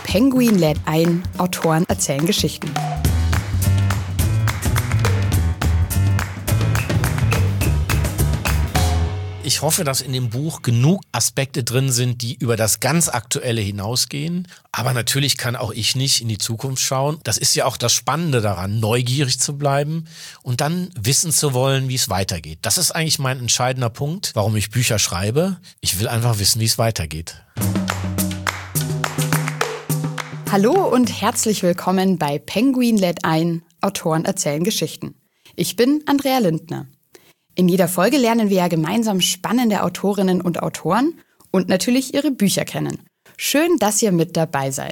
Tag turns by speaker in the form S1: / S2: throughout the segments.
S1: Penguin lädt ein, Autoren erzählen Geschichten.
S2: Ich hoffe, dass in dem Buch genug Aspekte drin sind, die über das ganz Aktuelle hinausgehen. Aber natürlich kann auch ich nicht in die Zukunft schauen. Das ist ja auch das Spannende daran, neugierig zu bleiben und dann wissen zu wollen, wie es weitergeht. Das ist eigentlich mein entscheidender Punkt, warum ich Bücher schreibe. Ich will einfach wissen, wie es weitergeht.
S1: Hallo und herzlich willkommen bei Penguin lädt ein, Autoren erzählen Geschichten. Ich bin Andrea Lindner. In jeder Folge lernen wir ja gemeinsam spannende Autorinnen und Autoren und natürlich ihre Bücher kennen. Schön, dass ihr mit dabei seid.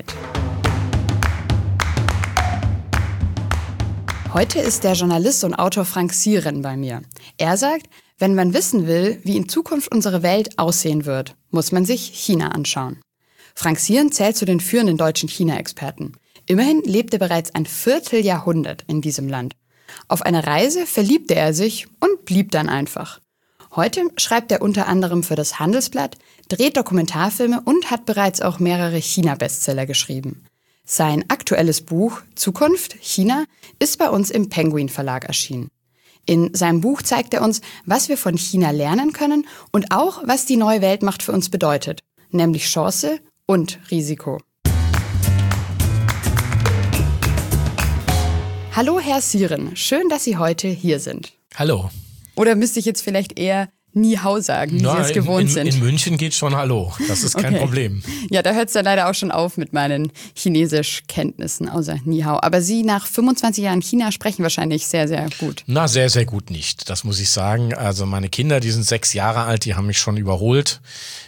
S1: Heute ist der Journalist und Autor Frank Sieren bei mir. Er sagt, wenn man wissen will, wie in Zukunft unsere Welt aussehen wird, muss man sich China anschauen. Frank Sieren zählt zu den führenden deutschen China-Experten. Immerhin lebte bereits ein Vierteljahrhundert in diesem Land. Auf einer Reise verliebte er sich und blieb dann einfach. Heute schreibt er unter anderem für das Handelsblatt, dreht Dokumentarfilme und hat bereits auch mehrere China-Bestseller geschrieben. Sein aktuelles Buch Zukunft China ist bei uns im Penguin Verlag erschienen. In seinem Buch zeigt er uns, was wir von China lernen können und auch, was die neue Weltmacht für uns bedeutet, nämlich Chance und Risiko. Hallo Herr Sieren, schön, dass Sie heute hier sind.
S2: Hallo.
S1: Oder müsste ich jetzt vielleicht eher Ni Hao sagen, wie Sie es gewohnt sind?
S2: In München geht schon Hallo, das ist kein Problem.
S1: Ja, da hört es ja leider auch schon auf mit meinen Chinesischkenntnissen, außer Ni Hao. Aber Sie nach 25 Jahren China sprechen wahrscheinlich sehr, sehr gut.
S2: Na, sehr, sehr gut nicht, das muss ich sagen. Also meine Kinder, die sind 6 Jahre alt, die haben mich schon überholt.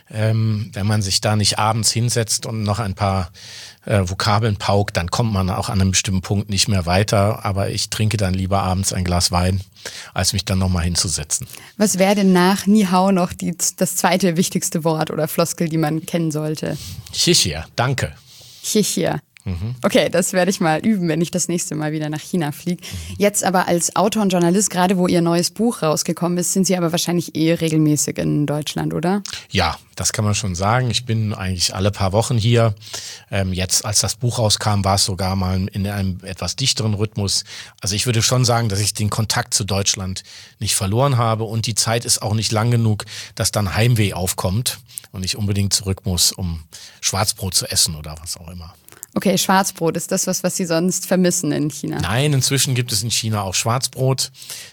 S2: Wenn man sich da nicht abends hinsetzt und noch ein paar Vokabeln paukt, dann kommt man auch an einem bestimmten Punkt nicht mehr weiter. Aber ich trinke dann lieber abends ein Glas Wein, als mich dann nochmal hinzusetzen.
S1: Was wäre denn nach Ni Hao noch das zweite wichtigste Wort oder Floskel, die man kennen sollte?
S2: Xiexie, danke.
S1: Xiexie. Okay, das werde ich mal üben, wenn ich das nächste Mal wieder nach China fliege. Jetzt aber als Autor und Journalist, gerade wo Ihr neues Buch rausgekommen ist, sind Sie aber wahrscheinlich regelmäßig in Deutschland, oder?
S2: Ja, das kann man schon sagen. Ich bin eigentlich alle paar Wochen hier. Jetzt, als das Buch rauskam, war es sogar mal in einem etwas dichteren Rhythmus. Also ich würde schon sagen, dass ich den Kontakt zu Deutschland nicht verloren habe und die Zeit ist auch nicht lang genug, dass dann Heimweh aufkommt und ich unbedingt zurück muss, um Schwarzbrot zu essen oder was auch immer.
S1: Okay, Schwarzbrot, ist das was Sie sonst vermissen in China?
S2: Nein, inzwischen gibt es in China auch Schwarzbrot.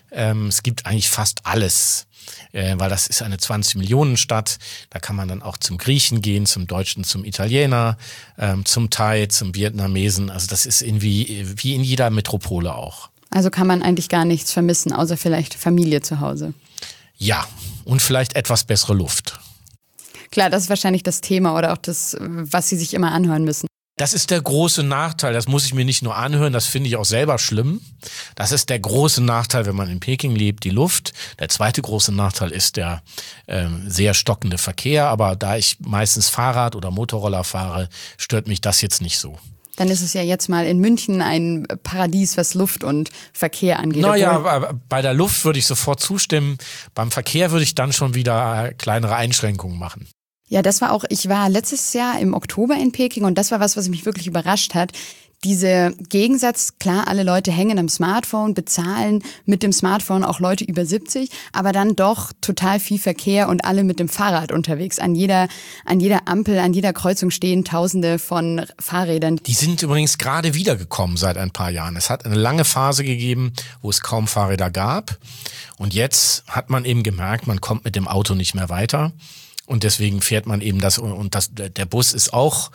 S2: Es gibt eigentlich fast alles, weil das ist eine 20-Millionen-Stadt. Da kann man dann auch zum Griechen gehen, zum Deutschen, zum Italiener, zum Thai, zum Vietnamesen. Also das ist irgendwie wie in jeder Metropole auch.
S1: Also kann man eigentlich gar nichts vermissen, außer vielleicht Familie zu Hause?
S2: Ja, und vielleicht etwas bessere Luft.
S1: Klar, das ist wahrscheinlich das Thema oder auch das, was Sie sich immer anhören müssen.
S2: Das ist der große Nachteil, das muss ich mir nicht nur anhören, das finde ich auch selber schlimm. Das ist der große Nachteil, wenn man in Peking lebt, die Luft. Der zweite große Nachteil ist der sehr stockende Verkehr, aber da ich meistens Fahrrad oder Motorroller fahre, stört mich das jetzt nicht so.
S1: Dann ist es ja jetzt mal in München ein Paradies, was Luft und Verkehr angeht.
S2: Naja, bei der Luft würde ich sofort zustimmen, beim Verkehr würde ich dann schon wieder kleinere Einschränkungen machen.
S1: Ja, ich war letztes Jahr im Oktober in Peking und das war was mich wirklich überrascht hat. Dieser Gegensatz, klar, alle Leute hängen am Smartphone, bezahlen mit dem Smartphone auch Leute über 70, aber dann doch total viel Verkehr und alle mit dem Fahrrad unterwegs. An jeder Ampel, an jeder Kreuzung stehen Tausende von Fahrrädern.
S2: Die sind übrigens gerade wiedergekommen seit ein paar Jahren. Es hat eine lange Phase gegeben, wo es kaum Fahrräder gab und jetzt hat man eben gemerkt, man kommt mit dem Auto nicht mehr weiter. Und deswegen fährt man eben der Bus ist auch,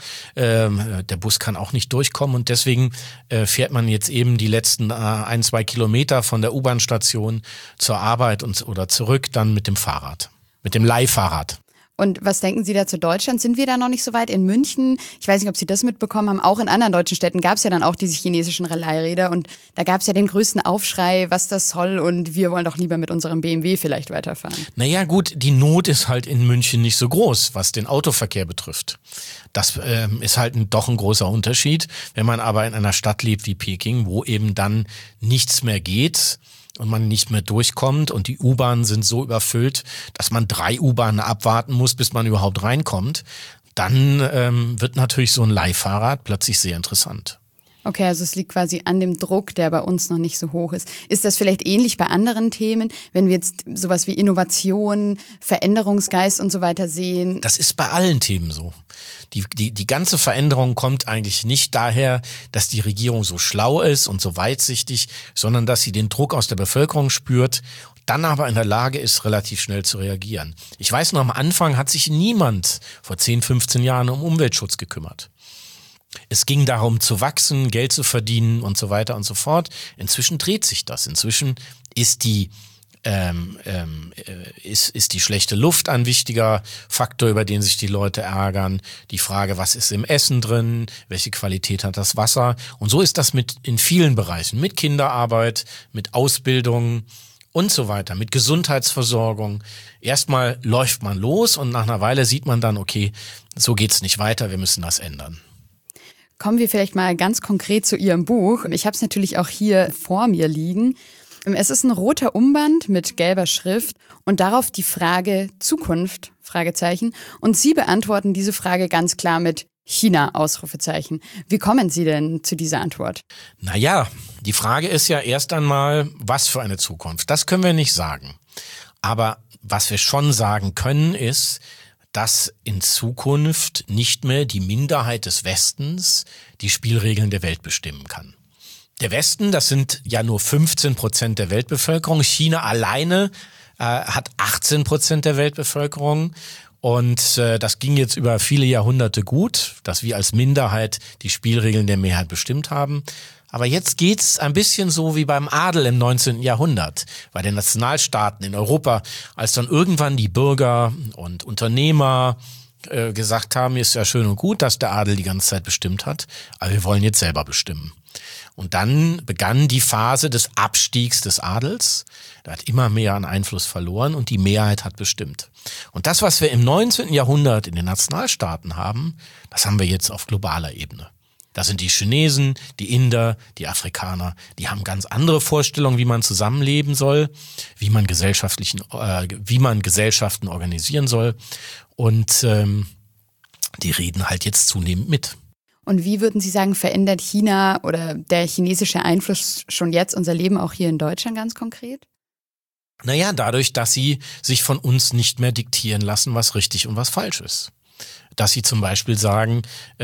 S2: der Bus kann auch nicht durchkommen und deswegen fährt man jetzt eben die letzten 1-2 Kilometer von der U-Bahn-Station zur Arbeit oder zurück dann mit dem Fahrrad, mit dem Leihfahrrad.
S1: Und was denken Sie da zu Deutschland? Sind wir da noch nicht so weit? In München, ich weiß nicht, ob Sie das mitbekommen haben, auch in anderen deutschen Städten gab es ja dann auch diese chinesischen Leihräder und da gab es ja den größten Aufschrei, was das soll und wir wollen doch lieber mit unserem BMW vielleicht weiterfahren.
S2: Naja gut, die Not ist halt in München nicht so groß, was den Autoverkehr betrifft. Das ist halt doch ein großer Unterschied. Wenn man aber in einer Stadt lebt wie Peking, wo eben dann nichts mehr geht, und man nicht mehr durchkommt und die U-Bahnen sind so überfüllt, dass man 3 U-Bahnen abwarten muss, bis man überhaupt reinkommt, dann wird natürlich so ein Leihfahrrad plötzlich sehr interessant.
S1: Okay, also es liegt quasi an dem Druck, der bei uns noch nicht so hoch ist. Ist das vielleicht ähnlich bei anderen Themen, wenn wir jetzt sowas wie Innovation, Veränderungsgeist und so weiter sehen?
S2: Das ist bei allen Themen so. Die ganze Veränderung kommt eigentlich nicht daher, dass die Regierung so schlau ist und so weitsichtig, sondern dass sie den Druck aus der Bevölkerung spürt, dann aber in der Lage ist, relativ schnell zu reagieren. Ich weiß noch, am Anfang hat sich niemand vor 10, 15 Jahren um Umweltschutz gekümmert. Es ging darum zu wachsen, Geld zu verdienen und so weiter und so fort. Inzwischen dreht sich das. Inzwischen ist die schlechte Luft ein wichtiger Faktor, über den sich die Leute ärgern. Die Frage, was ist im Essen drin? Welche Qualität hat das Wasser? Und so ist das in vielen Bereichen. Mit Kinderarbeit, mit Ausbildung und so weiter, mit Gesundheitsversorgung. Erstmal läuft man los und nach einer Weile sieht man dann, okay, so geht's nicht weiter, wir müssen das ändern.
S1: Kommen wir vielleicht mal ganz konkret zu Ihrem Buch. Ich habe es natürlich auch hier vor mir liegen. Es ist ein roter Umband mit gelber Schrift und darauf die Frage Zukunft, Fragezeichen. Und Sie beantworten diese Frage ganz klar mit China, Ausrufezeichen. Wie kommen Sie denn zu dieser Antwort?
S2: Naja, die Frage ist ja erst einmal, was für eine Zukunft? Das können wir nicht sagen. Aber was wir schon sagen können, ist, dass in Zukunft nicht mehr die Minderheit des Westens die Spielregeln der Welt bestimmen kann. Der Westen, das sind ja nur 15% der Weltbevölkerung. China alleine hat 18% der Weltbevölkerung. Und das ging jetzt über viele Jahrhunderte gut, dass wir als Minderheit die Spielregeln der Mehrheit bestimmt haben. Aber jetzt geht's ein bisschen so wie beim Adel im 19. Jahrhundert, bei den Nationalstaaten in Europa, als dann irgendwann die Bürger und Unternehmer gesagt haben, ist ja schön und gut, dass der Adel die ganze Zeit bestimmt hat, aber wir wollen jetzt selber bestimmen. Und dann begann die Phase des Abstiegs des Adels. Der hat immer mehr an Einfluss verloren und die Mehrheit hat bestimmt. Und das, was wir im 19. Jahrhundert in den Nationalstaaten haben, das haben wir jetzt auf globaler Ebene. Da sind die Chinesen, die Inder, die Afrikaner, die haben ganz andere Vorstellungen, wie man zusammenleben soll, wie man Gesellschaften organisieren soll. Und die reden halt jetzt zunehmend mit.
S1: Und wie würden Sie sagen, verändert China oder der chinesische Einfluss schon jetzt unser Leben auch hier in Deutschland ganz konkret?
S2: Naja, dadurch, dass sie sich von uns nicht mehr diktieren lassen, was richtig und was falsch ist. Dass sie zum Beispiel sagen,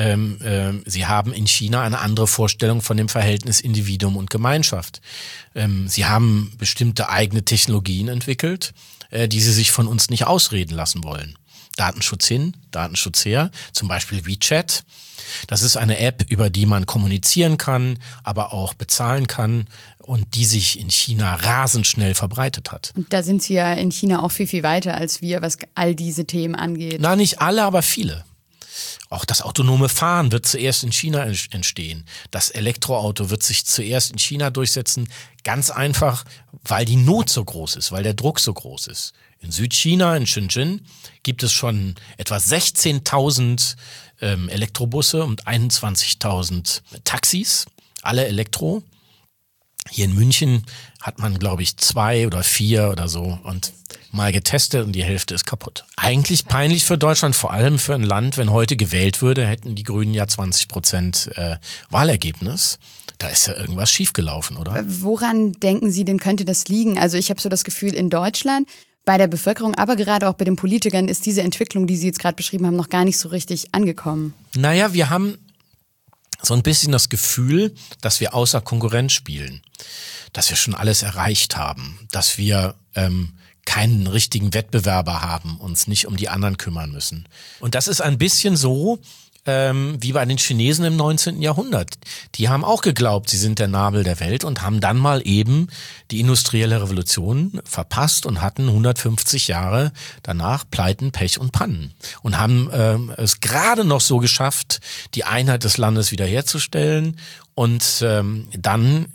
S2: sie haben in China eine andere Vorstellung von dem Verhältnis Individuum und Gemeinschaft. Sie haben bestimmte eigene Technologien entwickelt, die sie sich von uns nicht ausreden lassen wollen. Datenschutz hin, Datenschutz her, zum Beispiel WeChat. Das ist eine App, über die man kommunizieren kann, aber auch bezahlen kann und die sich in China rasend schnell verbreitet hat.
S1: Und da sind Sie ja in China auch viel, viel weiter als wir, was all diese Themen angeht.
S2: Na, nicht alle, aber viele. Auch das autonome Fahren wird zuerst in China entstehen. Das Elektroauto wird sich zuerst in China durchsetzen. Ganz einfach, weil die Not so groß ist, weil der Druck so groß ist. In Südchina, in Shenzhen, gibt es schon etwa 16.000 Elektrobusse und 21.000 Taxis, alle Elektro. Hier in München hat man, glaube ich, 2 oder 4 oder so und mal getestet und die Hälfte ist kaputt. Eigentlich peinlich für Deutschland, vor allem für ein Land, wenn heute gewählt würde, hätten die Grünen ja 20% Wahlergebnis. Da ist ja irgendwas schiefgelaufen, oder?
S1: Woran denken Sie denn, könnte das liegen? Also ich habe so das Gefühl, in Deutschland, bei der Bevölkerung, aber gerade auch bei den Politikern ist diese Entwicklung, die Sie jetzt gerade beschrieben haben, noch gar nicht so richtig angekommen.
S2: Naja, wir haben so ein bisschen das Gefühl, dass wir außer Konkurrenz spielen, dass wir schon alles erreicht haben, dass wir keinen richtigen Wettbewerber haben, uns nicht um die anderen kümmern müssen. Und das ist ein bisschen so wie bei den Chinesen im 19. Jahrhundert. Die haben auch geglaubt, sie sind der Nabel der Welt und haben dann mal eben die industrielle Revolution verpasst und hatten 150 Jahre danach Pleiten, Pech und Pannen. Und haben es gerade noch so geschafft, die Einheit des Landes wiederherzustellen und dann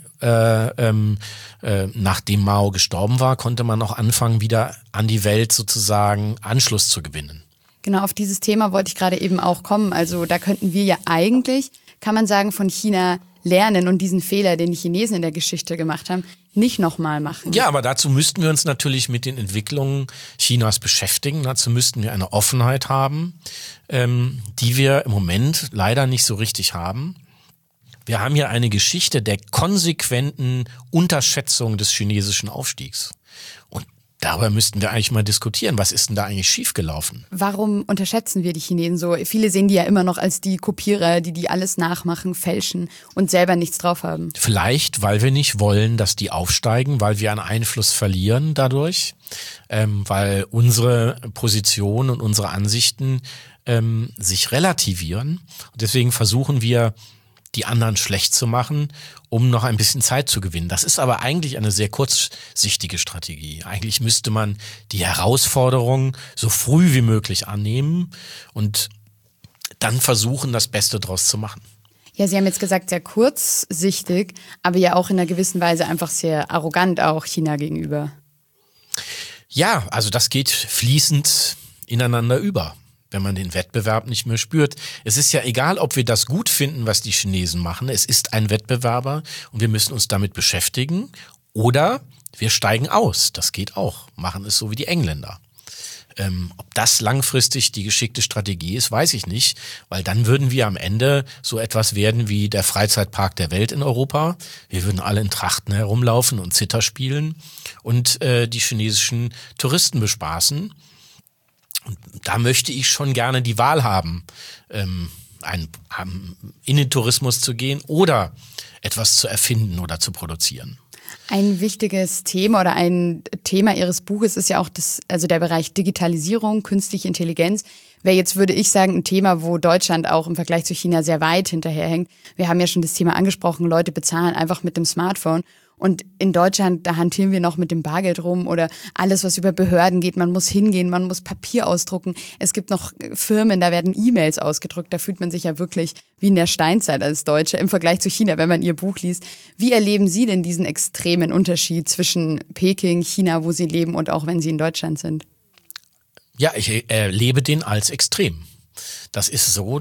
S2: nachdem Mao gestorben war, konnte man auch anfangen, wieder an die Welt sozusagen Anschluss zu gewinnen.
S1: Genau, auf dieses Thema wollte ich gerade eben auch kommen. Also da könnten wir ja eigentlich, kann man sagen, von China lernen und diesen Fehler, den die Chinesen in der Geschichte gemacht haben, nicht nochmal machen?
S2: Ja, aber dazu müssten wir uns natürlich mit den Entwicklungen Chinas beschäftigen. Dazu müssten wir eine Offenheit haben, die wir im Moment leider nicht so richtig haben. Wir haben hier eine Geschichte der konsequenten Unterschätzung des chinesischen Aufstiegs. Und darüber müssten wir eigentlich mal diskutieren. Was ist denn da eigentlich schiefgelaufen?
S1: Warum unterschätzen wir die Chinesen so? Viele sehen die ja immer noch als die Kopierer, die alles nachmachen, fälschen und selber nichts drauf haben.
S2: Vielleicht, weil wir nicht wollen, dass die aufsteigen, weil wir an Einfluss verlieren dadurch, weil unsere Position und unsere Ansichten sich relativieren. Und deswegen versuchen wir, die anderen schlecht zu machen, um noch ein bisschen Zeit zu gewinnen. Das ist aber eigentlich eine sehr kurzsichtige Strategie. Eigentlich müsste man die Herausforderung so früh wie möglich annehmen und dann versuchen, das Beste draus zu machen.
S1: Ja, Sie haben jetzt gesagt, sehr kurzsichtig, aber ja auch in einer gewissen Weise einfach sehr arrogant auch China gegenüber.
S2: Ja, also das geht fließend ineinander über, wenn man den Wettbewerb nicht mehr spürt. Es ist ja egal, ob wir das gut finden, was die Chinesen machen. Es ist ein Wettbewerber und wir müssen uns damit beschäftigen. Oder wir steigen aus. Das geht auch. Machen es so wie die Engländer. Ob das langfristig die geschickte Strategie ist, weiß ich nicht. Weil dann würden wir am Ende so etwas werden wie der Freizeitpark der Welt in Europa. Wir würden alle in Trachten herumlaufen und Zither spielen und die chinesischen Touristen bespaßen. Und da möchte ich schon gerne die Wahl haben, in den Tourismus zu gehen oder etwas zu erfinden oder zu produzieren.
S1: Ein wichtiges Thema oder ein Thema Ihres Buches ist ja auch der Bereich Digitalisierung, künstliche Intelligenz. Wäre jetzt, würde ich sagen, ein Thema, wo Deutschland auch im Vergleich zu China sehr weit hinterherhängt. Wir haben ja schon das Thema angesprochen, Leute bezahlen einfach mit dem Smartphone. Und in Deutschland, da hantieren wir noch mit dem Bargeld rum oder alles, was über Behörden geht. Man muss hingehen, man muss Papier ausdrucken. Es gibt noch Firmen, da werden E-Mails ausgedruckt. Da fühlt man sich ja wirklich wie in der Steinzeit als Deutsche im Vergleich zu China, wenn man Ihr Buch liest. Wie erleben Sie denn diesen extremen Unterschied zwischen Peking, China, wo Sie leben und auch wenn Sie in Deutschland sind?
S2: Ja, ich erlebe den als extrem. Das ist so,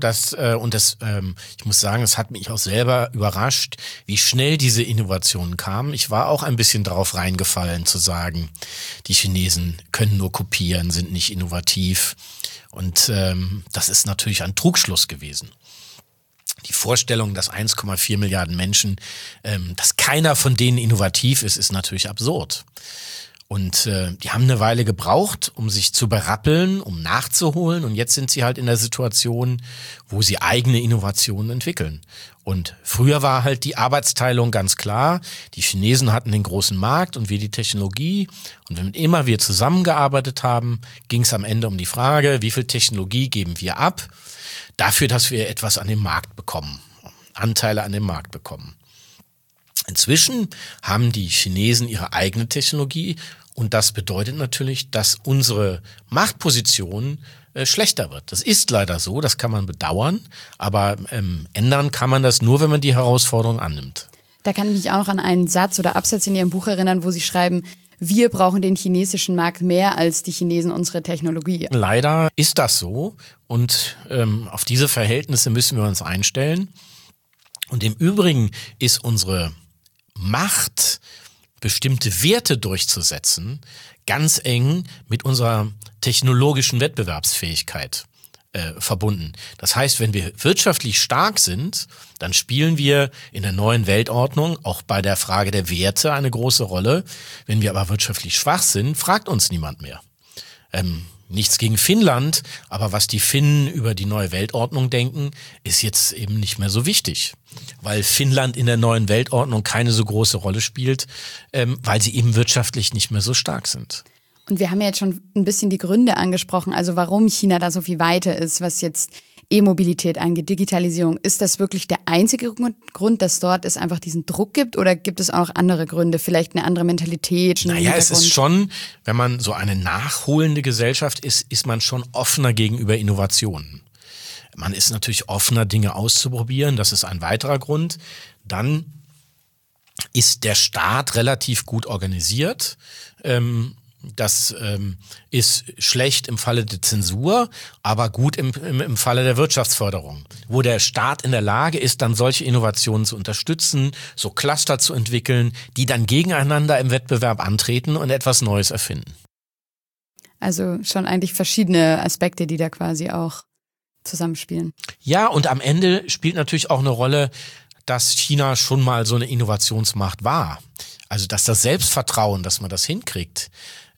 S2: ich muss sagen, es hat mich auch selber überrascht, wie schnell diese Innovationen kamen. Ich war auch ein bisschen drauf reingefallen zu sagen, die Chinesen können nur kopieren, sind nicht innovativ. Und das ist natürlich ein Trugschluss gewesen. Die Vorstellung, dass 1,4 Milliarden Menschen, dass keiner von denen innovativ ist, ist natürlich absurd. Und die haben eine Weile gebraucht, um sich zu berappeln, um nachzuholen. Und jetzt sind sie halt in der Situation, wo sie eigene Innovationen entwickeln. Und früher war halt die Arbeitsteilung ganz klar. Die Chinesen hatten den großen Markt und wir die Technologie. Und wenn immer wir zusammengearbeitet haben, ging es am Ende um die Frage, wie viel Technologie geben wir ab, dafür, dass wir etwas an den Markt bekommen, Anteile an dem Markt bekommen. Inzwischen haben die Chinesen ihre eigene Technologie und das bedeutet natürlich, dass unsere Machtposition schlechter wird. Das ist leider so, das kann man bedauern, aber ändern kann man das nur, wenn man die Herausforderung annimmt.
S1: Da kann ich mich auch noch an einen Satz oder Absatz in Ihrem Buch erinnern, wo Sie schreiben, wir brauchen den chinesischen Markt mehr als die Chinesen unsere Technologie.
S2: Leider ist das so und auf diese Verhältnisse müssen wir uns einstellen. Und im Übrigen ist unsere Macht, bestimmte Werte durchzusetzen, ganz eng mit unserer technologischen Wettbewerbsfähigkeit verbunden. Das heißt, wenn wir wirtschaftlich stark sind, dann spielen wir in der neuen Weltordnung auch bei der Frage der Werte eine große Rolle. Wenn wir aber wirtschaftlich schwach sind, fragt uns niemand mehr. Nichts gegen Finnland, aber was die Finnen über die neue Weltordnung denken, ist jetzt eben nicht mehr so wichtig, weil Finnland in der neuen Weltordnung keine so große Rolle spielt, weil sie eben wirtschaftlich nicht mehr so stark sind.
S1: Und wir haben ja jetzt schon ein bisschen die Gründe angesprochen, also warum China da so viel weiter ist, was jetzt E-Mobilität angeht, Digitalisierung. Ist das wirklich der einzige Grund, dass dort es einfach diesen Druck gibt oder gibt es auch noch andere Gründe, vielleicht eine andere Mentalität?
S2: Naja, es ist schon, wenn man so eine nachholende Gesellschaft ist, ist man schon offener gegenüber Innovationen. Man ist natürlich offener, Dinge auszuprobieren, das ist ein weiterer Grund. Dann ist der Staat relativ gut organisiert. Das ist schlecht im Falle der Zensur, aber gut im Falle der Wirtschaftsförderung, wo der Staat in der Lage ist, dann solche Innovationen zu unterstützen, so Cluster zu entwickeln, die dann gegeneinander im Wettbewerb antreten und etwas Neues erfinden.
S1: Also schon eigentlich verschiedene Aspekte, die da quasi auch zusammenspielen.
S2: Ja, und am Ende spielt natürlich auch eine Rolle, dass China schon mal so eine Innovationsmacht war. Also dass das Selbstvertrauen, dass man das hinkriegt,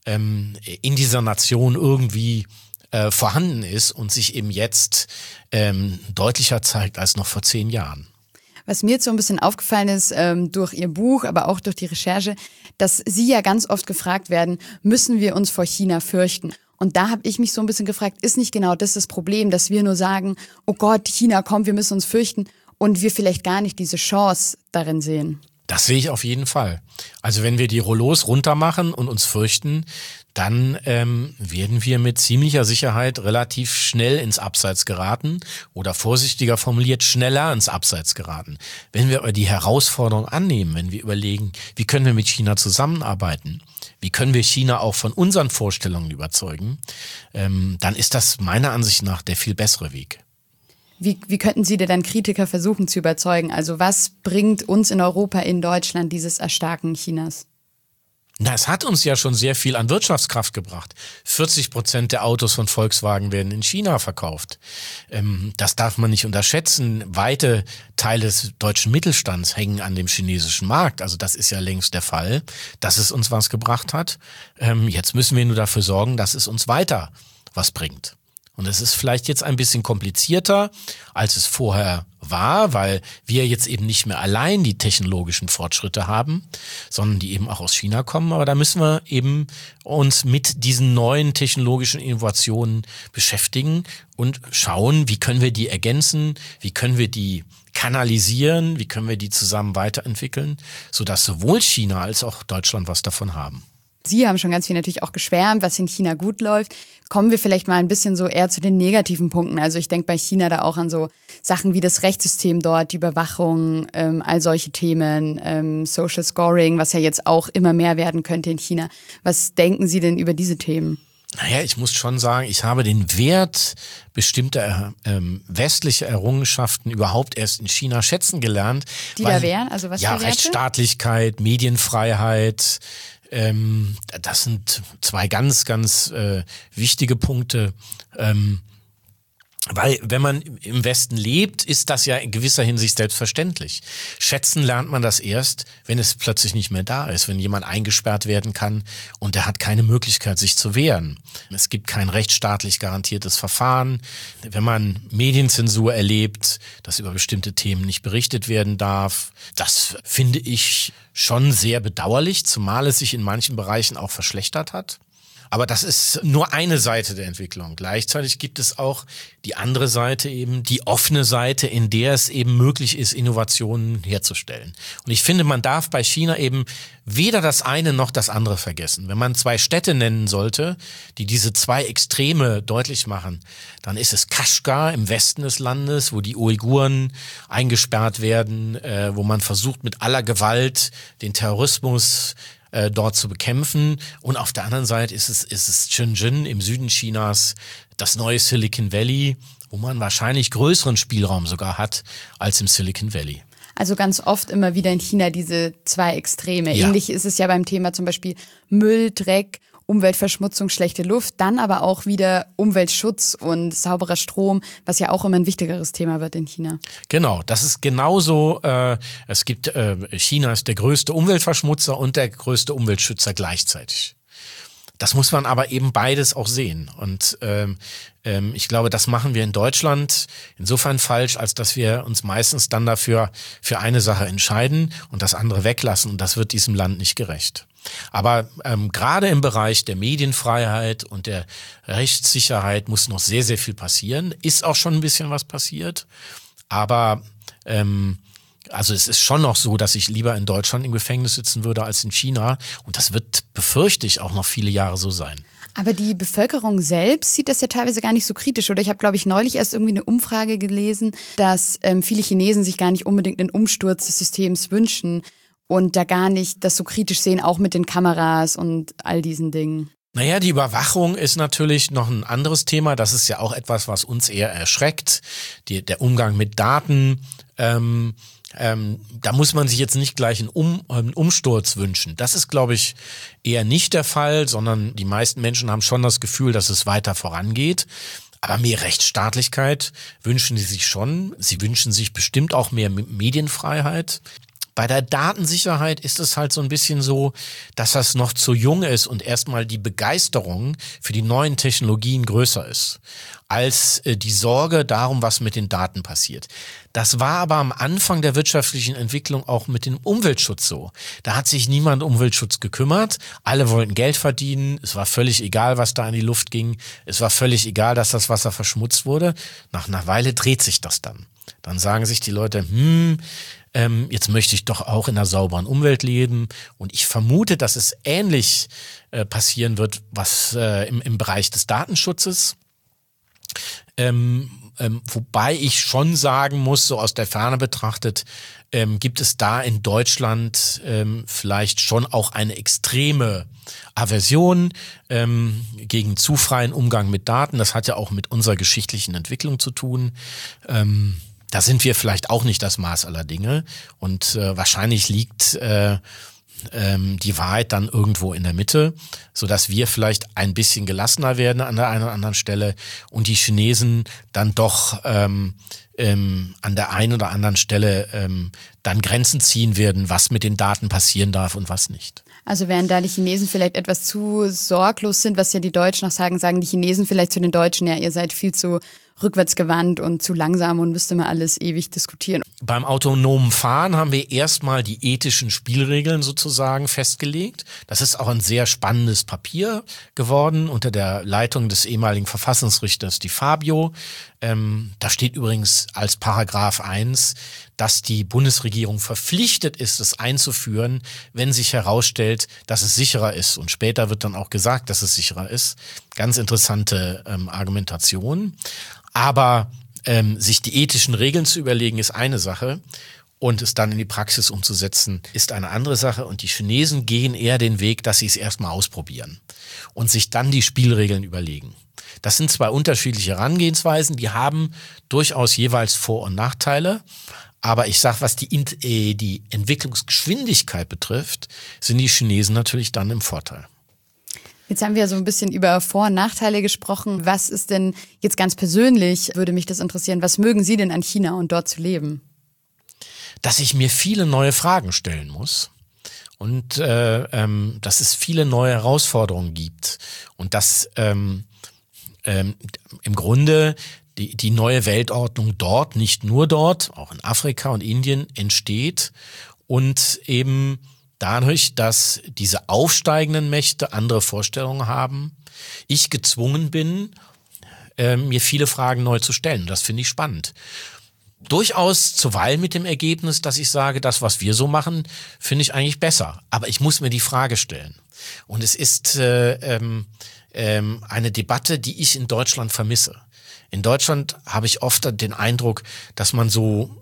S2: in dieser Nation irgendwie vorhanden ist und sich eben jetzt deutlicher zeigt als noch vor 10 Jahren.
S1: Was mir jetzt so ein bisschen aufgefallen ist durch Ihr Buch, aber auch durch die Recherche, dass Sie ja ganz oft gefragt werden, müssen wir uns vor China fürchten? Und da habe ich mich so ein bisschen gefragt, ist nicht genau das Problem, dass wir nur sagen, oh Gott, China kommt, wir müssen uns fürchten und wir vielleicht gar nicht diese Chance darin sehen?
S2: Das sehe ich auf jeden Fall. Also wenn wir die Rollos runter machen und uns fürchten, dann werden wir mit ziemlicher Sicherheit relativ schnell ins Abseits geraten oder vorsichtiger formuliert schneller ins Abseits geraten. Wenn wir aber die Herausforderung annehmen, wenn wir überlegen, wie können wir mit China zusammenarbeiten, wie können wir China auch von unseren Vorstellungen überzeugen, dann ist das meiner Ansicht nach der viel bessere Weg.
S1: Wie könnten Sie denn dann Kritiker versuchen zu überzeugen? Also was bringt uns in Europa, in Deutschland dieses Erstarken Chinas?
S2: Na, es hat uns ja schon sehr viel an Wirtschaftskraft gebracht. 40% der Autos von Volkswagen werden in China verkauft. Das darf man nicht unterschätzen. Weite Teile des deutschen Mittelstands hängen an dem chinesischen Markt. Also das ist ja längst der Fall, dass es uns was gebracht hat. Jetzt müssen wir nur dafür sorgen, dass es uns weiter was bringt. Und es ist vielleicht jetzt ein bisschen komplizierter, als es vorher war, weil wir jetzt eben nicht mehr allein die technologischen Fortschritte haben, sondern die eben auch aus China kommen. Aber da müssen wir eben uns mit diesen neuen technologischen Innovationen beschäftigen und schauen, wie können wir die ergänzen, wie können wir die kanalisieren, wie können wir die zusammen weiterentwickeln, sodass sowohl China als auch Deutschland was davon haben.
S1: Sie haben schon ganz viel natürlich auch geschwärmt, was in China gut läuft. Kommen wir vielleicht mal ein bisschen so eher zu den negativen Punkten. Also ich denke bei China da auch an so Sachen wie das Rechtssystem dort, die Überwachung, all solche Themen, Social Scoring, was ja jetzt auch immer mehr werden könnte in China. Was denken Sie denn über diese Themen?
S2: Naja, ich muss schon sagen, ich habe den Wert bestimmter westlicher Errungenschaften überhaupt erst in China schätzen gelernt.
S1: Die da wären? Also was für Werte?
S2: Rechtsstaatlichkeit, Medienfreiheit. Das sind 2 ganz, ganz wichtige Punkte. Weil wenn man im Westen lebt, ist das ja in gewisser Hinsicht selbstverständlich. Schätzen lernt man das erst, wenn es plötzlich nicht mehr da ist, wenn jemand eingesperrt werden kann und der hat keine Möglichkeit, sich zu wehren. Es gibt kein rechtsstaatlich garantiertes Verfahren. Wenn man Medienzensur erlebt, dass über bestimmte Themen nicht berichtet werden darf, das finde ich schon sehr bedauerlich, zumal es sich in manchen Bereichen auch verschlechtert hat. Aber das ist nur eine Seite der Entwicklung. Gleichzeitig gibt es auch die andere Seite eben, die offene Seite, in der es eben möglich ist, Innovationen herzustellen. Und ich finde, man darf bei China eben weder das eine noch das andere vergessen. Wenn man 2 Städte nennen sollte, die diese 2 Extreme deutlich machen, dann ist es Kashgar im Westen des Landes, wo die Uiguren eingesperrt werden, wo man versucht mit aller Gewalt den Terrorismus dort zu bekämpfen. Und auf der anderen Seite ist es Shenzhen im Süden Chinas, das neue Silicon Valley, wo man wahrscheinlich größeren Spielraum sogar hat als im Silicon Valley.
S1: Also ganz oft immer wieder in China diese 2 Extreme.
S2: Ja.
S1: Ähnlich ist es ja beim Thema zum Beispiel Müll, Dreck, Umweltverschmutzung, schlechte Luft, dann aber auch wieder Umweltschutz und sauberer Strom, was ja auch immer ein wichtigeres Thema wird in China.
S2: Genau, das ist genauso. China ist der größte Umweltverschmutzer und der größte Umweltschützer gleichzeitig. Das muss man aber eben beides auch sehen. Und ich glaube, das machen wir in Deutschland insofern falsch, als dass wir uns meistens dann dafür für eine Sache entscheiden und das andere weglassen. Und das wird diesem Land nicht gerecht. Aber gerade im Bereich der Medienfreiheit und der Rechtssicherheit muss noch sehr, sehr viel passieren. Ist auch schon ein bisschen was passiert. Aber also es ist schon noch so, dass ich lieber in Deutschland im Gefängnis sitzen würde als in China. Und das wird, befürchte ich, auch noch viele Jahre so sein.
S1: Aber die Bevölkerung selbst sieht das ja teilweise gar nicht so kritisch. Oder ich habe, glaube ich, neulich erst irgendwie eine Umfrage gelesen, dass viele Chinesen sich gar nicht unbedingt einen Umsturz des Systems wünschen und da gar nicht das so kritisch sehen, auch mit den Kameras und all diesen Dingen.
S2: Naja, die Überwachung ist natürlich noch ein anderes Thema. Das ist ja auch etwas, was uns eher erschreckt. Der Umgang mit Daten. Da muss man sich jetzt nicht gleich einen Umsturz wünschen. Das ist, glaube ich, eher nicht der Fall, sondern die meisten Menschen haben schon das Gefühl, dass es weiter vorangeht. Aber mehr Rechtsstaatlichkeit wünschen sie sich schon. Sie wünschen sich bestimmt auch mehr Medienfreiheit. Bei der Datensicherheit ist es halt so ein bisschen so, dass das noch zu jung ist und erstmal die Begeisterung für die neuen Technologien größer ist als die Sorge darum, was mit den Daten passiert. Das war aber am Anfang der wirtschaftlichen Entwicklung auch mit dem Umweltschutz so. Da hat sich niemand um Umweltschutz gekümmert. Alle wollten Geld verdienen. Es war völlig egal, was da in die Luft ging. Es war völlig egal, dass das Wasser verschmutzt wurde. Nach einer Weile dreht sich das dann. Dann sagen sich die Leute, jetzt möchte ich doch auch in einer sauberen Umwelt leben. Und ich vermute, dass es ähnlich passieren wird, was im Bereich des Datenschutzes. Wobei ich schon sagen muss, so aus der Ferne betrachtet, gibt es da in Deutschland vielleicht schon auch eine extreme Aversion gegen zu freien Umgang mit Daten. Das hat ja auch mit unserer geschichtlichen Entwicklung zu tun. Da sind wir vielleicht auch nicht das Maß aller Dinge und wahrscheinlich liegt die Wahrheit dann irgendwo in der Mitte, so dass wir vielleicht ein bisschen gelassener werden an der einen oder anderen Stelle und die Chinesen dann doch an der einen oder anderen Stelle dann Grenzen ziehen werden, was mit den Daten passieren darf und was nicht.
S1: Also während da die Chinesen vielleicht etwas zu sorglos sind, was ja die Deutschen noch sagen die Chinesen vielleicht zu den Deutschen, ja, ihr seid viel zu rückwärtsgewandt und zu langsam und müsst immer alles ewig diskutieren.
S2: Beim autonomen Fahren haben wir erstmal die ethischen Spielregeln sozusagen festgelegt. Das ist auch ein sehr spannendes Papier geworden unter der Leitung des ehemaligen Verfassungsrichters Di Fabio. Da steht übrigens als Paragraph 1, dass die Bundesregierung verpflichtet ist, es einzuführen, wenn sich herausstellt, dass es sicherer ist. Und später wird dann auch gesagt, dass es sicherer ist. Ganz interessante Argumentation. Aber sich die ethischen Regeln zu überlegen, ist eine Sache. Und es dann in die Praxis umzusetzen, ist eine andere Sache. Und die Chinesen gehen eher den Weg, dass sie es erstmal ausprobieren und sich dann die Spielregeln überlegen. Das sind zwei unterschiedliche Herangehensweisen, die haben durchaus jeweils Vor- und Nachteile. Aber ich sage, was die Entwicklungsgeschwindigkeit betrifft, sind die Chinesen natürlich dann im Vorteil.
S1: Jetzt haben wir so ein bisschen über Vor- und Nachteile gesprochen. Was ist denn jetzt ganz persönlich, würde mich das interessieren, was mögen Sie denn an China und dort zu leben?
S2: Dass ich mir viele neue Fragen stellen muss und dass es viele neue Herausforderungen gibt und dass im Grunde die neue Weltordnung dort, nicht nur dort, auch in Afrika und Indien entsteht und eben dadurch, dass diese aufsteigenden Mächte andere Vorstellungen haben, ich gezwungen bin, mir viele Fragen neu zu stellen. Das finde ich spannend. Durchaus zuweilen mit dem Ergebnis, dass ich sage, das, was wir so machen, finde ich eigentlich besser. Aber ich muss mir die Frage stellen. Und es ist eine Debatte, die ich in Deutschland vermisse. In Deutschland habe ich oft den Eindruck, dass man so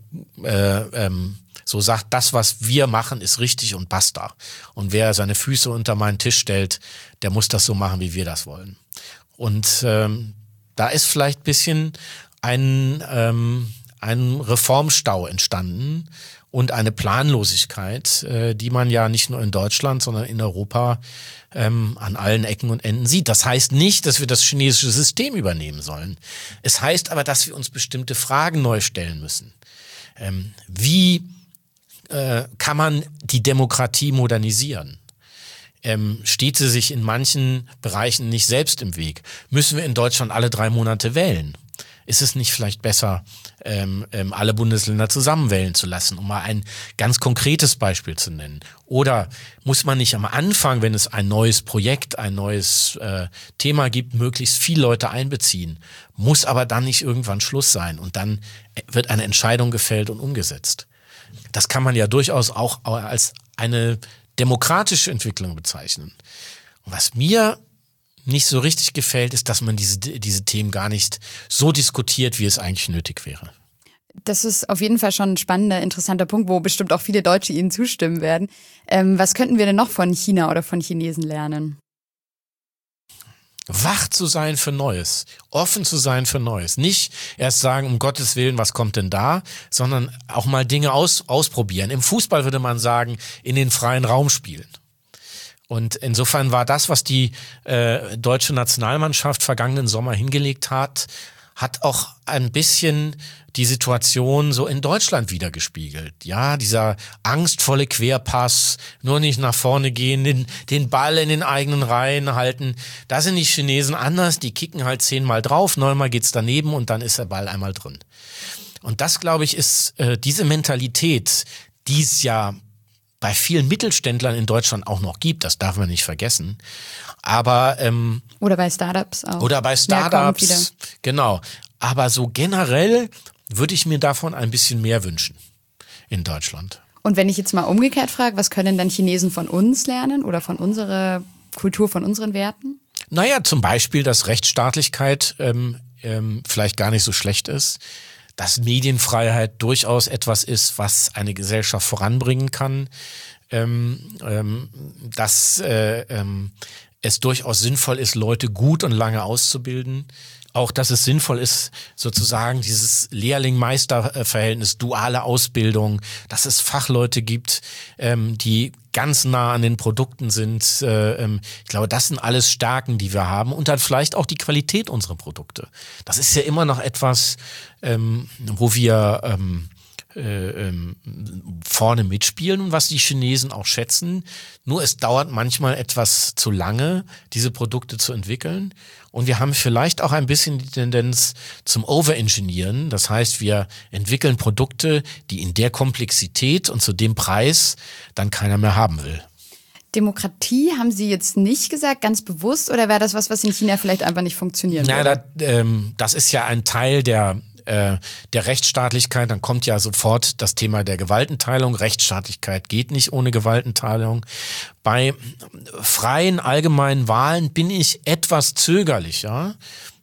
S2: sagt, das, was wir machen, ist richtig und basta. Und wer seine Füße unter meinen Tisch stellt, der muss das so machen, wie wir das wollen. Und da ist vielleicht ein bisschen ein Reformstau entstanden und eine Planlosigkeit, die man ja nicht nur in Deutschland, sondern in Europa an allen Ecken und Enden sieht. Das heißt nicht, dass wir das chinesische System übernehmen sollen. Es heißt aber, dass wir uns bestimmte Fragen neu stellen müssen. Wie kann man die Demokratie modernisieren? Steht sie sich in manchen Bereichen nicht selbst im Weg? Müssen wir in Deutschland alle 3 Monate wählen? Ist es nicht vielleicht besser, alle Bundesländer zusammen wählen zu lassen, um mal ein ganz konkretes Beispiel zu nennen? Oder muss man nicht am Anfang, wenn es ein neues Projekt, ein neues Thema gibt, möglichst viele Leute einbeziehen? Muss aber dann nicht irgendwann Schluss sein und dann wird eine Entscheidung gefällt und umgesetzt? Das kann man ja durchaus auch als eine demokratische Entwicklung bezeichnen. Und was mir nicht so richtig gefällt, ist, dass man diese Themen gar nicht so diskutiert, wie es eigentlich nötig wäre.
S1: Das ist auf jeden Fall schon ein spannender, interessanter Punkt, wo bestimmt auch viele Deutsche Ihnen zustimmen werden. Was könnten wir denn noch von China oder von Chinesen lernen?
S2: wach zu sein für Neues, offen zu sein für Neues. Nicht erst sagen, um Gottes Willen, was kommt denn da, sondern auch mal Dinge ausprobieren. Im Fußball würde man sagen, in den freien Raum spielen. Und insofern war das, was die deutsche Nationalmannschaft vergangenen Sommer hingelegt hat auch ein bisschen die Situation so in Deutschland wiedergespiegelt. Ja, dieser angstvolle Querpass, nur nicht nach vorne gehen, den Ball in den eigenen Reihen halten. Da sind die Chinesen anders, die kicken halt 10-mal drauf, 9-mal geht's daneben und dann ist der Ball einmal drin. Und das, glaube ich, ist diese Mentalität, die es ja bei vielen Mittelständlern in Deutschland auch noch gibt, das darf man nicht vergessen. Aber
S1: oder bei Startups auch.
S2: Oder bei Startups, genau. Aber so generell würde ich mir davon ein bisschen mehr wünschen in Deutschland.
S1: Und wenn ich jetzt mal umgekehrt frage, was können dann Chinesen von uns lernen oder von unserer Kultur, von unseren Werten?
S2: Naja, zum Beispiel, dass Rechtsstaatlichkeit vielleicht gar nicht so schlecht ist, dass Medienfreiheit durchaus etwas ist, was eine Gesellschaft voranbringen kann, dass es durchaus sinnvoll ist, Leute gut und lange auszubilden. Auch, dass es sinnvoll ist, sozusagen dieses Lehrling-Meister-Verhältnis, duale Ausbildung, dass es Fachleute gibt, die ganz nah an den Produkten sind. Ich glaube, das sind alles Stärken, die wir haben. Und dann vielleicht auch die Qualität unserer Produkte. Das ist ja immer noch etwas, wo wir vorne mitspielen und was die Chinesen auch schätzen. Nur es dauert manchmal etwas zu lange, diese Produkte zu entwickeln. Und wir haben vielleicht auch ein bisschen die Tendenz zum Overengineeren. Das heißt, wir entwickeln Produkte, die in der Komplexität und zu dem Preis dann keiner mehr haben will.
S1: Demokratie haben Sie jetzt nicht gesagt, ganz bewusst, oder wäre das was in China vielleicht einfach nicht funktionieren würde?
S2: Das ist ja ein Teil der Rechtsstaatlichkeit. Dann kommt ja sofort das Thema der Gewaltenteilung. Rechtsstaatlichkeit geht nicht ohne Gewaltenteilung. Bei freien allgemeinen Wahlen bin ich etwas zögerlicher,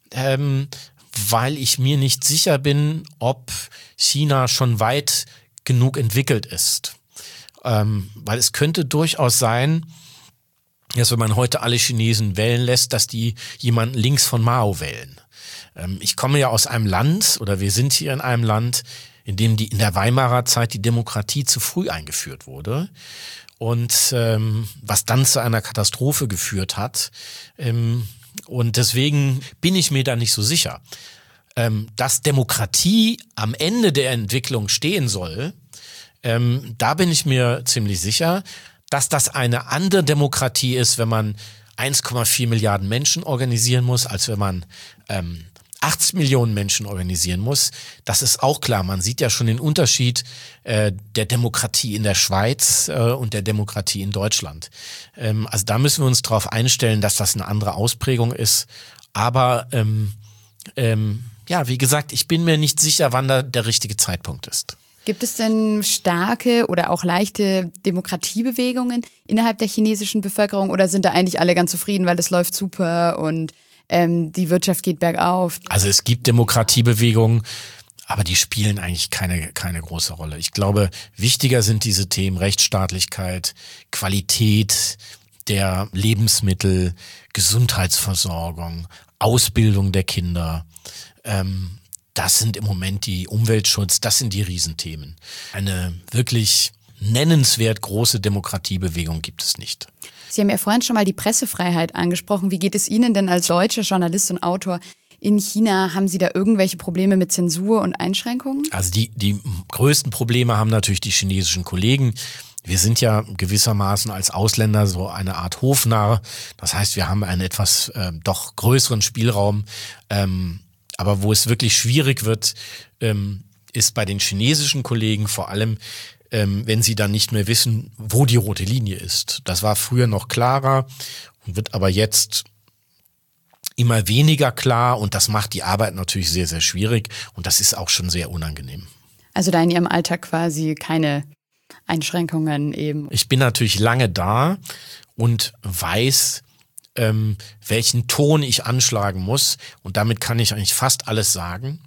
S2: weil ich mir nicht sicher bin, ob China schon weit genug entwickelt ist. Weil es könnte durchaus sein, dass wenn man heute alle Chinesen wählen lässt, dass die jemanden links von Mao wählen. Ich komme ja aus einem Land, oder wir sind hier in einem Land, in dem in der Weimarer Zeit die Demokratie zu früh eingeführt wurde und was dann zu einer Katastrophe geführt hat. Und deswegen bin ich mir da nicht so sicher. Dass Demokratie am Ende der Entwicklung stehen soll, da bin ich mir ziemlich sicher. Dass das eine andere Demokratie ist, wenn man 1,4 Milliarden Menschen organisieren muss, als wenn man 80 Millionen Menschen organisieren muss, das ist auch klar. Man sieht ja schon den Unterschied der Demokratie in der Schweiz und der Demokratie in Deutschland. Also da müssen wir uns darauf einstellen, dass das eine andere Ausprägung ist. Aber wie gesagt, ich bin mir nicht sicher, wann da der richtige Zeitpunkt ist.
S1: Gibt es denn starke oder auch leichte Demokratiebewegungen innerhalb der chinesischen Bevölkerung, oder sind da eigentlich alle ganz zufrieden, weil das läuft super und die Wirtschaft geht bergauf?
S2: Also es gibt Demokratiebewegungen, aber die spielen eigentlich keine große Rolle. Ich glaube, wichtiger sind diese Themen Rechtsstaatlichkeit, Qualität der Lebensmittel, Gesundheitsversorgung, Ausbildung der Kinder. Das sind im Moment die Umweltschutz, das sind die Riesenthemen. Eine wirklich nennenswert große Demokratiebewegung gibt es nicht.
S1: Sie haben ja vorhin schon mal die Pressefreiheit angesprochen. Wie geht es Ihnen denn als deutscher Journalist und Autor in China? Haben Sie da irgendwelche Probleme mit Zensur und Einschränkungen?
S2: Also die größten Probleme haben natürlich die chinesischen Kollegen. Wir sind ja gewissermaßen als Ausländer so eine Art Hofnarr. Das heißt, wir haben einen etwas doch größeren Spielraum. Aber wo es wirklich schwierig wird, ist bei den chinesischen Kollegen vor allem, wenn sie dann nicht mehr wissen, wo die rote Linie ist. Das war früher noch klarer und wird aber jetzt immer weniger klar, und das macht die Arbeit natürlich sehr, sehr schwierig, und das ist auch schon sehr unangenehm.
S1: Also da in Ihrem Alltag quasi keine Einschränkungen eben?
S2: Ich bin natürlich lange da und weiß, welchen Ton ich anschlagen muss, und damit kann ich eigentlich fast alles sagen,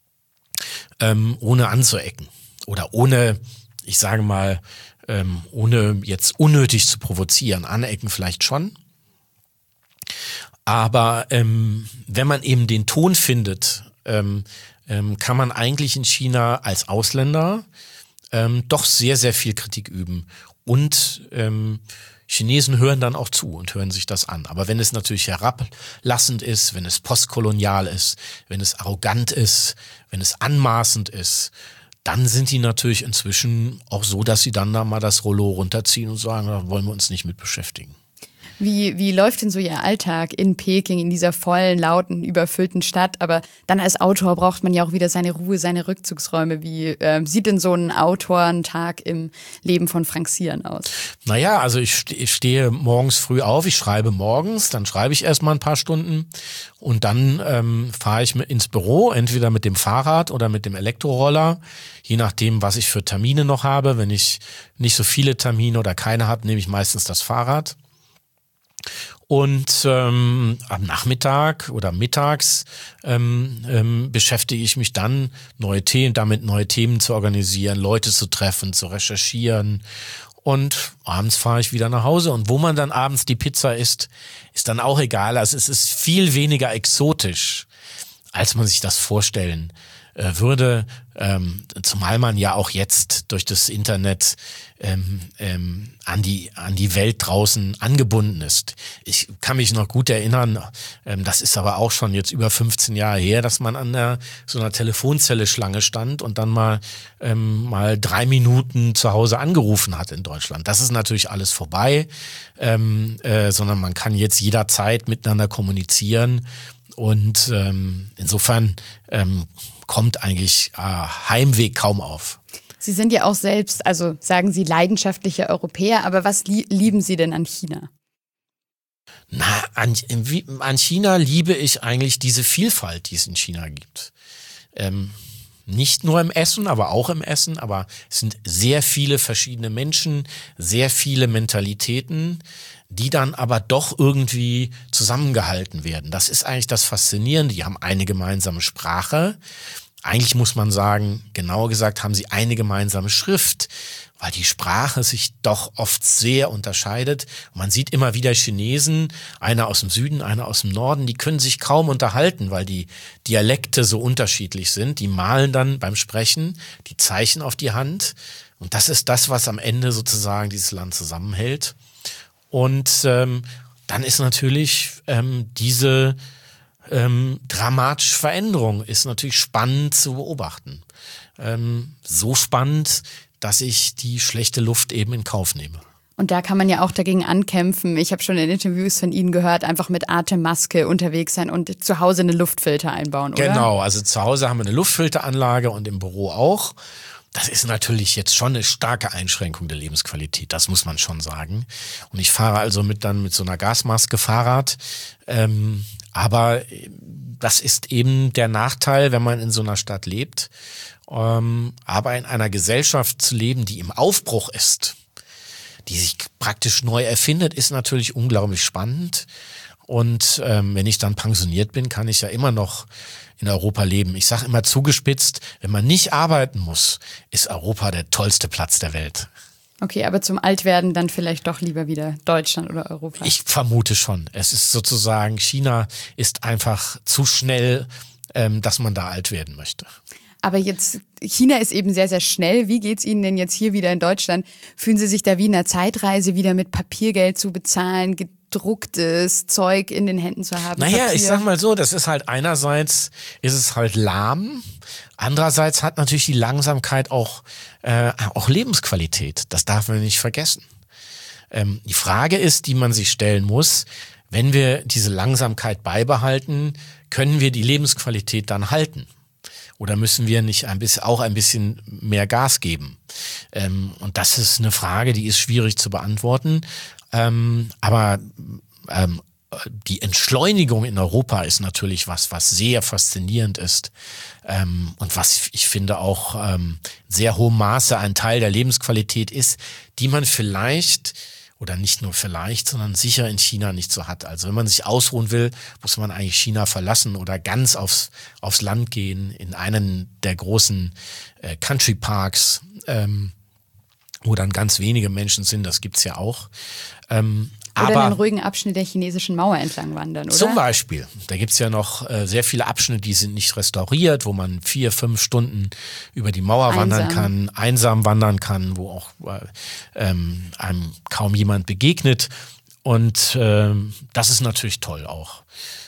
S2: ohne anzuecken oder ohne, ich sage mal, ohne jetzt unnötig zu provozieren. Anecken vielleicht schon, Aber wenn man eben den Ton findet, kann man eigentlich in China als Ausländer doch sehr, sehr viel Kritik üben. Und Chinesen hören dann auch zu und hören sich das an. Aber wenn es natürlich herablassend ist, wenn es postkolonial ist, wenn es arrogant ist, wenn es anmaßend ist, dann sind die natürlich inzwischen auch so, dass sie dann da mal das Rollo runterziehen und sagen, da wollen wir uns nicht mit beschäftigen.
S1: Wie läuft denn so Ihr Alltag in Peking, in dieser vollen, lauten, überfüllten Stadt? Aber dann als Autor braucht man ja auch wieder seine Ruhe, seine Rückzugsräume. Wie sieht denn so ein Autorentag im Leben von Frank Sieren aus?
S2: Naja, also ich stehe morgens früh auf, ich schreibe morgens, dann schreibe ich erstmal ein paar Stunden und dann fahre ich ins Büro, entweder mit dem Fahrrad oder mit dem Elektroroller, je nachdem, was ich für Termine noch habe. Wenn ich nicht so viele Termine oder keine habe, nehme ich meistens das Fahrrad. Und am Nachmittag oder mittags beschäftige ich mich dann neue Themen zu organisieren, Leute zu treffen, zu recherchieren. Und abends fahre ich wieder nach Hause. Und wo man dann abends die Pizza isst, ist dann auch egal. Also es ist viel weniger exotisch, als man sich das vorstellen würde, zumal man ja auch jetzt durch das Internet an die Welt draußen angebunden ist. Ich kann mich noch gut erinnern, das ist aber auch schon jetzt über 15 Jahre her, dass man an so einer Telefonzelle Schlange stand und dann mal 3 Minuten zu Hause angerufen hat in Deutschland. Das ist natürlich alles vorbei, sondern man kann jetzt jederzeit miteinander kommunizieren. Und insofern kommt eigentlich Heimweg kaum auf.
S1: Sie sind ja auch selbst, also sagen Sie, leidenschaftliche Europäer, aber was lieben Sie denn an China?
S2: Na, an China liebe ich eigentlich diese Vielfalt, die es in China gibt. Nicht nur im Essen, aber auch im Essen, aber es sind sehr viele verschiedene Menschen, sehr viele Mentalitäten, die dann aber doch irgendwie zusammengehalten werden. Das ist eigentlich das Faszinierende. Die haben eine gemeinsame Sprache. Eigentlich muss man sagen, genauer gesagt, haben sie eine gemeinsame Schrift, weil die Sprache sich doch oft sehr unterscheidet. Man sieht immer wieder Chinesen, einer aus dem Süden, einer aus dem Norden, die können sich kaum unterhalten, weil die Dialekte so unterschiedlich sind. Die malen dann beim Sprechen die Zeichen auf die Hand. Und das ist das, was am Ende sozusagen dieses Land zusammenhält. Und dann ist natürlich diese dramatische Veränderung ist natürlich spannend zu beobachten. So spannend, dass ich die schlechte Luft eben in Kauf nehme.
S1: Und da kann man ja auch dagegen ankämpfen. Ich habe schon in Interviews von Ihnen gehört, einfach mit Atemmaske unterwegs sein und zu Hause eine Luftfilter einbauen, oder?
S2: Genau, also zu Hause haben wir eine Luftfilteranlage und im Büro auch. Das ist natürlich jetzt schon eine starke Einschränkung der Lebensqualität, das muss man schon sagen. Und ich fahre also mit so einer Gasmaske Fahrrad. Aber das ist eben der Nachteil, wenn man in so einer Stadt lebt. Aber in einer Gesellschaft zu leben, die im Aufbruch ist, die sich praktisch neu erfindet, ist natürlich unglaublich spannend. Und wenn ich dann pensioniert bin, kann ich ja immer noch in Europa leben. Ich sage immer zugespitzt, wenn man nicht arbeiten muss, ist Europa der tollste Platz der Welt.
S1: Okay, aber zum Altwerden dann vielleicht doch lieber wieder Deutschland oder Europa?
S2: Ich vermute schon. Es ist sozusagen, China ist einfach zu schnell, dass man da alt werden möchte.
S1: Aber jetzt, China ist eben sehr, sehr schnell. Wie geht's Ihnen denn jetzt hier wieder in Deutschland? Fühlen Sie sich da wie in einer Zeitreise wieder mit Papiergeld zu bezahlen, gedrucktes Zeug in den Händen zu haben?
S2: Naja,
S1: Papier?
S2: Ich sag mal so, das ist halt einerseits, ist es halt lahm. Andererseits hat natürlich die Langsamkeit auch Lebensqualität. Das darf man nicht vergessen. Die Frage ist, die man sich stellen muss, wenn wir diese Langsamkeit beibehalten, können wir die Lebensqualität dann halten? Oder müssen wir nicht ein bisschen mehr Gas geben? Und das ist eine Frage, die ist schwierig zu beantworten. Aber die Entschleunigung in Europa ist natürlich was sehr faszinierend ist und was ich finde auch sehr hohem Maße ein Teil der Lebensqualität ist, die man vielleicht oder nicht nur vielleicht, sondern sicher in China nicht so hat. Also wenn man sich ausruhen will, muss man eigentlich China verlassen oder ganz aufs Land gehen, in einen der großen Country Parks, wo dann ganz wenige Menschen sind, das gibt's ja auch.
S1: Oder in
S2: Aber
S1: den ruhigen Abschnitt der chinesischen Mauer entlang wandern, oder?
S2: zum Beispiel, da gibt's ja noch sehr viele Abschnitte, die sind nicht restauriert, wo man 4-5 Stunden über die Mauer wandern kann, einsam wandern kann, wo auch einem kaum jemand begegnet. Und das ist natürlich toll auch.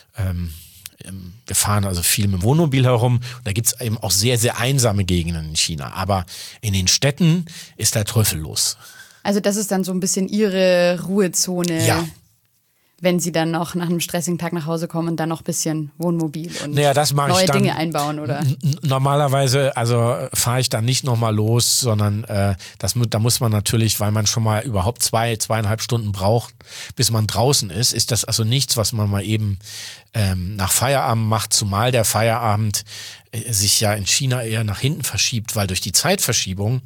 S2: Wir fahren also viel mit dem Wohnmobil herum. Da gibt's eben auch sehr, sehr einsame Gegenden in China. Aber in den Städten ist der Teufel los.
S1: Also das ist dann so ein bisschen Ihre Ruhezone,
S2: Ja.
S1: wenn Sie dann noch nach einem stressigen Tag nach Hause kommen und dann noch ein bisschen Wohnmobil und
S2: Das mache
S1: neue
S2: ich dann
S1: Dinge einbauen, oder?
S2: Normalerweise, also fahre ich dann nicht nochmal los, sondern da muss man natürlich, weil man schon mal überhaupt 2,5 Stunden braucht, bis man draußen ist das also nichts, was man mal eben nach Feierabend macht, zumal der Feierabend sich ja in China eher nach hinten verschiebt, weil durch die Zeitverschiebung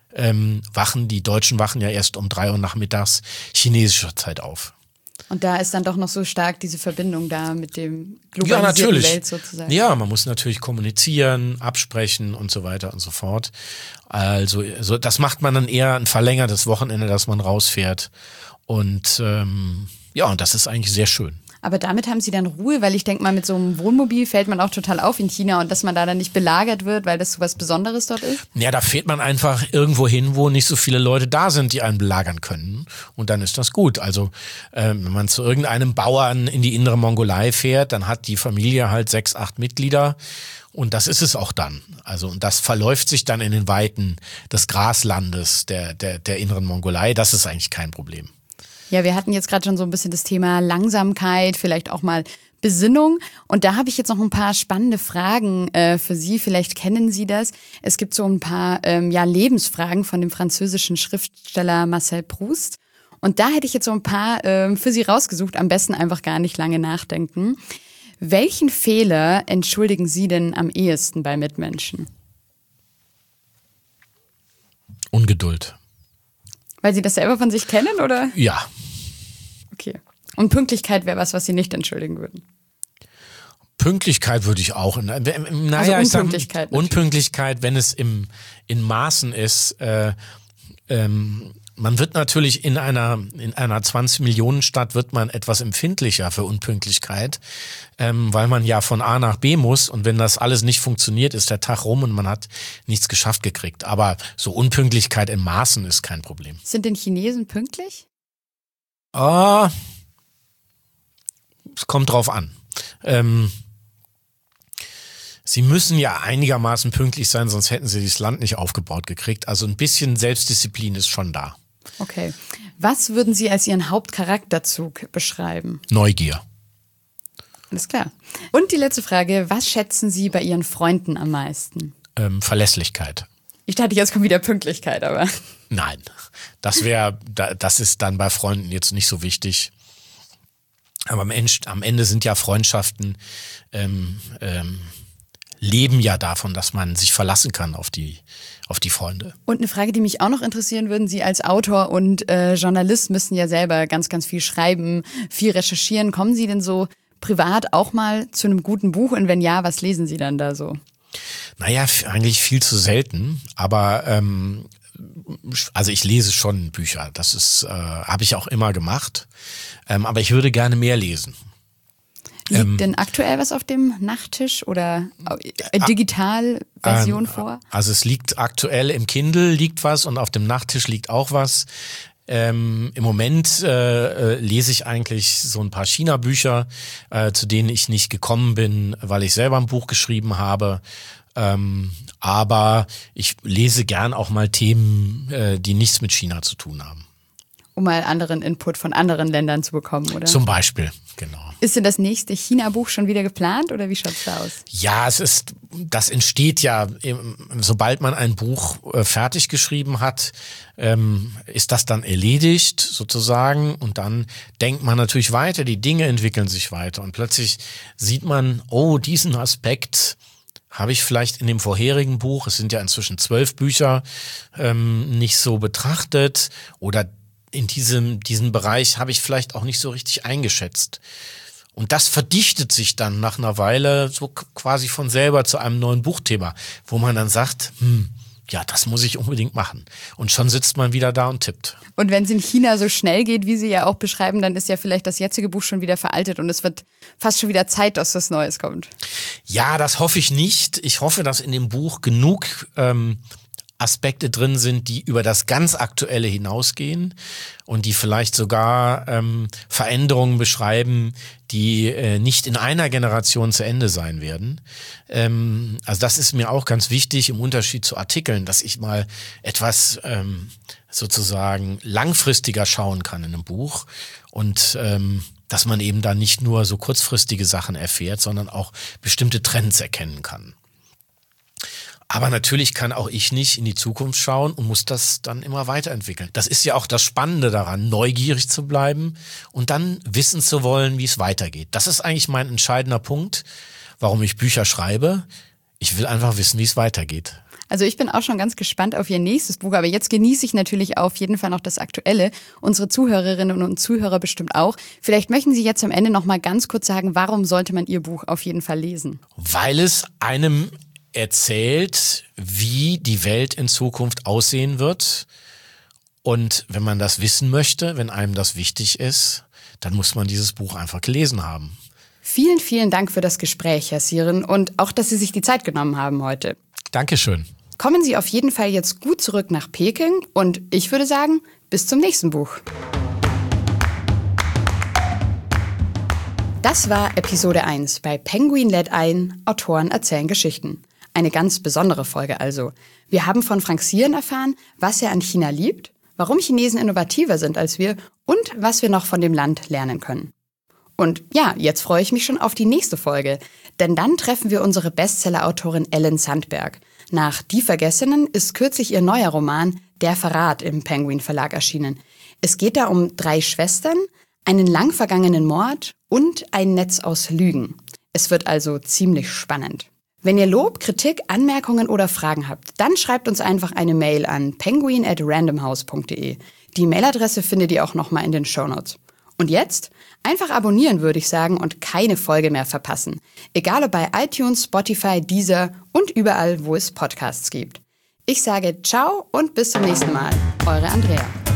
S2: die Deutschen wachen ja erst um 3 Uhr nachmittags chinesischer Zeit auf.
S1: Und da ist dann doch noch so stark diese Verbindung da mit dem
S2: Ja,
S1: globalisierten
S2: natürlich.
S1: Welt sozusagen.
S2: Ja, man muss natürlich kommunizieren, absprechen und so weiter und so fort. Also das macht man dann eher ein verlängertes Wochenende, dass man rausfährt. Und und das ist eigentlich sehr schön.
S1: Aber damit haben Sie dann Ruhe, weil ich denke mal, mit so einem Wohnmobil fällt man auch total auf in China und dass man da dann nicht belagert wird, weil das so was Besonderes dort ist?
S2: Ja, da fährt man einfach irgendwo hin, wo nicht so viele Leute da sind, die einen belagern können. Und dann ist das gut. Also wenn man zu irgendeinem Bauern in die innere Mongolei fährt, dann hat die Familie halt 6, 8 Mitglieder. Und das ist es auch dann. Also und das verläuft sich dann in den Weiten des Graslandes der inneren Mongolei. Das ist eigentlich kein Problem.
S1: Ja, wir hatten jetzt gerade schon so ein bisschen das Thema Langsamkeit, vielleicht auch mal Besinnung. Und da habe ich jetzt noch ein paar spannende Fragen für Sie. Vielleicht kennen Sie das. Es gibt so ein paar Lebensfragen von dem französischen Schriftsteller Marcel Proust. Und da hätte ich jetzt so ein paar für Sie rausgesucht. Am besten einfach gar nicht lange nachdenken. Welchen Fehler entschuldigen Sie denn am ehesten bei Mitmenschen?
S2: Ungeduld.
S1: Weil Sie das selber von sich kennen, oder?
S2: Ja.
S1: Okay. Und Pünktlichkeit wäre was Sie nicht entschuldigen würden.
S2: Pünktlichkeit würde ich auch.
S1: Unpünktlichkeit.
S2: Unpünktlichkeit, wenn es in Maßen ist. Man wird natürlich in einer 20-Millionen-Stadt wird man etwas empfindlicher für Unpünktlichkeit, weil man ja von A nach B muss und wenn das alles nicht funktioniert, ist der Tag rum und man hat nichts geschafft gekriegt. Aber so Unpünktlichkeit in Maßen ist kein Problem.
S1: Sind denn Chinesen pünktlich?
S2: Es kommt drauf an. Sie müssen ja einigermaßen pünktlich sein, sonst hätten sie das Land nicht aufgebaut gekriegt. Also ein bisschen Selbstdisziplin ist schon da.
S1: Okay. Was würden Sie als Ihren Hauptcharakterzug beschreiben?
S2: Neugier.
S1: Alles klar. Und die letzte Frage, was schätzen Sie bei Ihren Freunden am meisten?
S2: Verlässlichkeit.
S1: Ich dachte, jetzt kommt wieder Pünktlichkeit, aber...
S2: Nein, das ist dann bei Freunden jetzt nicht so wichtig. Aber am Ende sind ja Freundschaften leben ja davon, dass man sich verlassen kann auf die Freunde.
S1: Und eine Frage, die mich auch noch interessieren würden, Sie als Autor und Journalist müssen ja selber ganz, ganz viel schreiben, viel recherchieren. Kommen Sie denn so privat auch mal zu einem guten Buch? Und wenn ja, was lesen Sie dann da so?
S2: Naja, eigentlich viel zu selten, aber also ich lese schon Bücher, das ist habe ich auch immer gemacht, aber ich würde gerne mehr lesen.
S1: Liegt denn aktuell was auf dem Nachttisch oder Digitalversion vor?
S2: Also es liegt aktuell im Kindle liegt was und auf dem Nachttisch liegt auch was. Im Moment lese ich eigentlich so ein paar China-Bücher, zu denen ich nicht gekommen bin, weil ich selber ein Buch geschrieben habe. Aber ich lese gern auch mal Themen, die nichts mit China zu tun haben.
S1: Um mal anderen Input von anderen Ländern zu bekommen, oder?
S2: Zum Beispiel, genau.
S1: Ist denn das nächste China-Buch schon wieder geplant oder wie schaut's da aus?
S2: Ja, das entsteht ja, sobald man ein Buch fertig geschrieben hat, ist das dann erledigt sozusagen und dann denkt man natürlich weiter, die Dinge entwickeln sich weiter und plötzlich sieht man, oh, diesen Aspekt habe ich vielleicht in dem vorherigen Buch, es sind ja inzwischen 12 Bücher, nicht so betrachtet oder in diesem Bereich habe ich vielleicht auch nicht so richtig eingeschätzt. Und das verdichtet sich dann nach einer Weile so quasi von selber zu einem neuen Buchthema, wo man dann sagt, ja, das muss ich unbedingt machen. Und schon sitzt man wieder da und tippt.
S1: Und wenn es in China so schnell geht, wie Sie ja auch beschreiben, dann ist ja vielleicht das jetzige Buch schon wieder veraltet und es wird fast schon wieder Zeit, dass was Neues kommt.
S2: Ja, das hoffe ich nicht. Ich hoffe, dass in dem Buch genug Aspekte drin sind, die über das ganz Aktuelle hinausgehen und die vielleicht sogar Veränderungen beschreiben, die nicht in einer Generation zu Ende sein werden. Also das ist mir auch ganz wichtig im Unterschied zu Artikeln, dass ich mal etwas sozusagen langfristiger schauen kann in einem Buch und dass man eben da nicht nur so kurzfristige Sachen erfährt, sondern auch bestimmte Trends erkennen kann. Aber natürlich kann auch ich nicht in die Zukunft schauen und muss das dann immer weiterentwickeln. Das ist ja auch das Spannende daran, neugierig zu bleiben und dann wissen zu wollen, wie es weitergeht. Das ist eigentlich mein entscheidender Punkt, warum ich Bücher schreibe. Ich will einfach wissen, wie es weitergeht.
S1: Also ich bin auch schon ganz gespannt auf Ihr nächstes Buch, aber jetzt genieße ich natürlich auf jeden Fall noch das Aktuelle. Unsere Zuhörerinnen und Zuhörer bestimmt auch. Vielleicht möchten Sie jetzt am Ende noch mal ganz kurz sagen, warum sollte man Ihr Buch auf jeden Fall lesen?
S2: Weil es einem erzählt, wie die Welt in Zukunft aussehen wird. Und wenn man das wissen möchte, wenn einem das wichtig ist, dann muss man dieses Buch einfach gelesen haben.
S1: Vielen, vielen Dank für das Gespräch, Herr Siren, und auch, dass Sie sich die Zeit genommen haben heute.
S2: Dankeschön.
S1: Kommen Sie auf jeden Fall jetzt gut zurück nach Peking und ich würde sagen, bis zum nächsten Buch. Das war Episode 1 bei Penguin lädt ein, Autoren erzählen Geschichten. Eine ganz besondere Folge also. Wir haben von Frank Siren erfahren, was er an China liebt, warum Chinesen innovativer sind als wir und was wir noch von dem Land lernen können. Und ja, jetzt freue ich mich schon auf die nächste Folge, denn dann treffen wir unsere Bestseller-Autorin Ellen Sandberg. Nach Die Vergessenen ist kürzlich ihr neuer Roman Der Verrat im Penguin Verlag erschienen. Es geht da um 3 Schwestern, einen lang vergangenen Mord und ein Netz aus Lügen. Es wird also ziemlich spannend. Wenn ihr Lob, Kritik, Anmerkungen oder Fragen habt, dann schreibt uns einfach eine Mail an penguin@randomhouse.de. Die Mailadresse findet ihr auch nochmal in den Shownotes. Und jetzt einfach abonnieren, würde ich sagen, und keine Folge mehr verpassen. Egal ob bei iTunes, Spotify, Deezer und überall, wo es Podcasts gibt. Ich sage ciao und bis zum nächsten Mal. Eure Andrea.